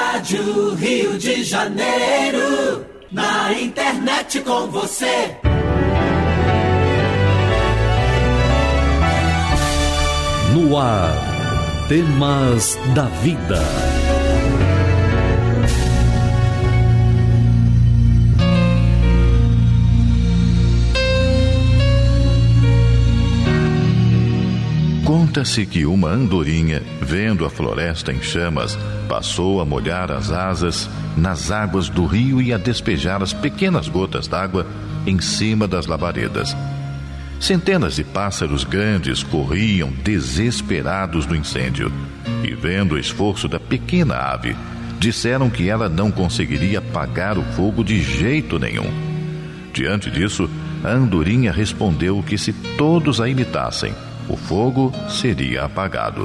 Rádio Rio de Janeiro, na internet com você. No ar, Temas da Vida. Conta-se que uma andorinha, vendo a floresta em chamas, passou a molhar as asas nas águas do rio e a despejar as pequenas gotas d'água em cima das labaredas. Centenas de pássaros grandes corriam desesperados no incêndio e, vendo o esforço da pequena ave, disseram que ela não conseguiria apagar o fogo de jeito nenhum. Diante disso, a andorinha respondeu que se todos a imitassem, o fogo seria apagado.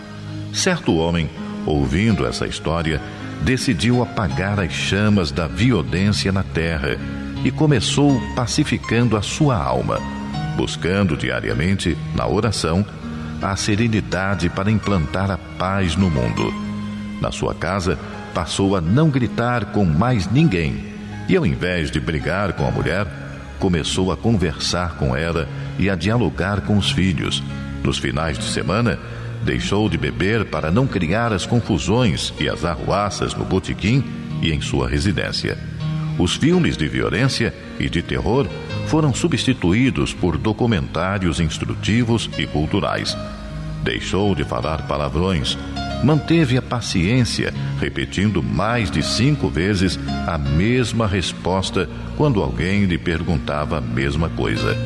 Certo homem, ouvindo essa história, decidiu apagar as chamas da violência na terra e começou pacificando a sua alma, buscando diariamente, na oração, a serenidade para implantar a paz no mundo. Na sua casa, passou a não gritar com mais ninguém e, ao invés de brigar com a mulher, começou a conversar com ela e a dialogar com os filhos. Nos finais de semana, deixou de beber para não criar as confusões e as arruaças no botequim e em sua residência. Os filmes de violência e de terror foram substituídos por documentários instrutivos e culturais. Deixou de falar palavrões, manteve a paciência, repetindo mais de 5 vezes a mesma resposta quando alguém lhe perguntava a mesma coisa.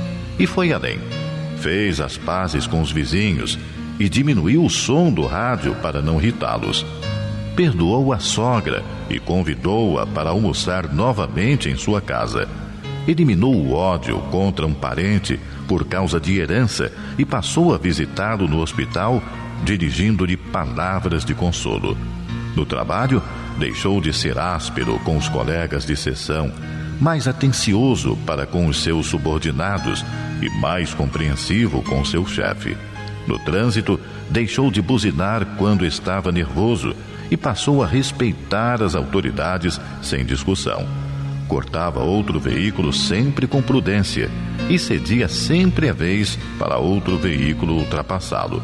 E foi além. Fez as pazes com os vizinhos e diminuiu o som do rádio para não irritá-los. Perdoou a sogra e convidou-a para almoçar novamente em sua casa. Eliminou o ódio contra um parente por causa de herança e passou a visitá-lo no hospital, dirigindo-lhe palavras de consolo. No trabalho, deixou de ser áspero com os colegas de seção, mais atencioso para com os seus subordinados e mais compreensivo com seu chefe. No trânsito, deixou de buzinar quando estava nervoso e passou a respeitar as autoridades sem discussão. Cortava outro veículo sempre com prudência e cedia sempre a vez para outro veículo ultrapassá-lo.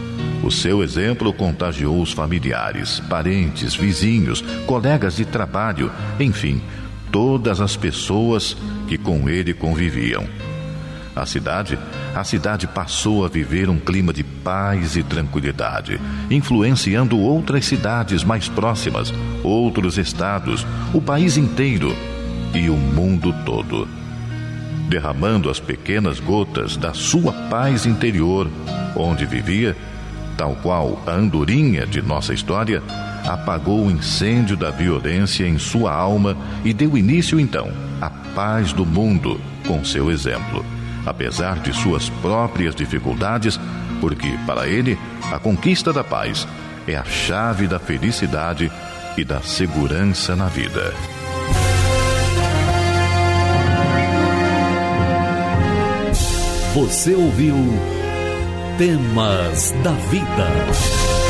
O seu exemplo contagiou os familiares, parentes, vizinhos, colegas de trabalho, enfim, todas as pessoas que com ele conviviam. A cidade passou a viver um clima de paz e tranquilidade, influenciando outras cidades mais próximas, outros estados, o país inteiro e o mundo todo. Derramando as pequenas gotas da sua paz interior, onde vivia, tal qual a andorinha de nossa história, apagou o incêndio da violência em sua alma e deu início, então, à paz do mundo com seu exemplo, apesar de suas próprias dificuldades, porque, para ele, a conquista da paz é a chave da felicidade e da segurança na vida. Você ouviu Temas da Vida.